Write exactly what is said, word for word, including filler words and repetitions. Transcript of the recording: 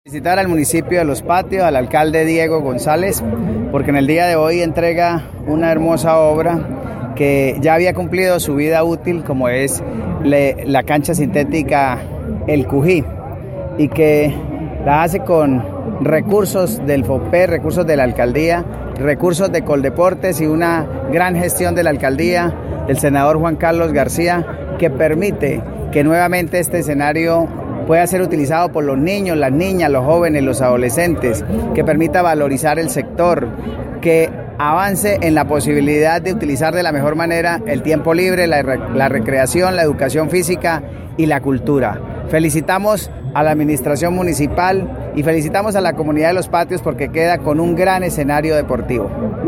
Visitar al municipio de Los Patios, al alcalde Diego González, porque en el día de hoy entrega una hermosa obra que ya había cumplido su vida útil, como es le, la cancha sintética El Cují, y que la hace con recursos del FOPE, recursos de la alcaldía, recursos de Coldeportes y una gran gestión de la alcaldía del senador Juan Carlos García, que permite que nuevamente este escenario pueda ser utilizado por los niños, las niñas, los jóvenes, los adolescentes, que permita valorizar el sector, que avance en la posibilidad de utilizar de la mejor manera el tiempo libre, la, la recreación, la educación física y la cultura. Felicitamos a la administración municipal y felicitamos a la comunidad de Los Patios porque queda con un gran escenario deportivo.